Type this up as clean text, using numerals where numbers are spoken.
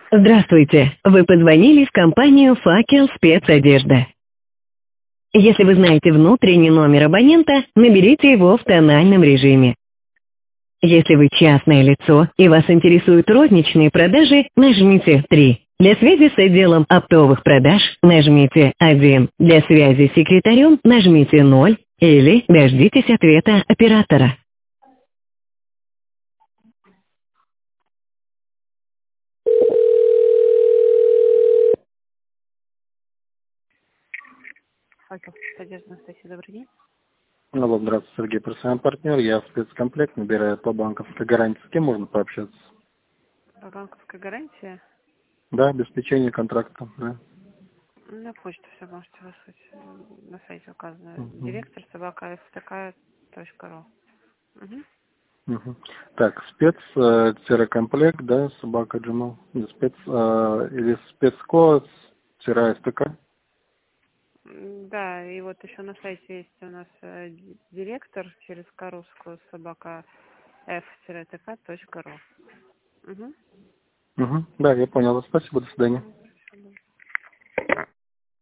Здравствуйте, вы позвонили в компанию «Факел Спецодежда». Если вы знаете внутренний номер абонента, наберите его в тональном режиме. Если вы частное лицо и вас интересуют розничные продажи, нажмите 3. Для связи с отделом оптовых продаж нажмите 1. Для связи с секретарем нажмите 0 или дождитесь ответа оператора. Факел Спецодежда, Анастасия, добрый день. Алло, здравствуйте, Сергей, профессиональный партнер. Я в спецкомплект набираю по банковской гарантии. С кем можно пообщаться? Банковская гарантия. Да, обеспечение контракта, да. На почту все можете выслать. На сайте указано. Мгм. Директор собака ftk.ru. Угу. Мгм. Так, комплект, да, собака Джумал. Спец, или спецко, СТК. Да, и вот еще на сайте есть у нас директор через Карусскую собака f-tk.ru. Угу. Угу. Да, я понял. Спасибо, до свидания.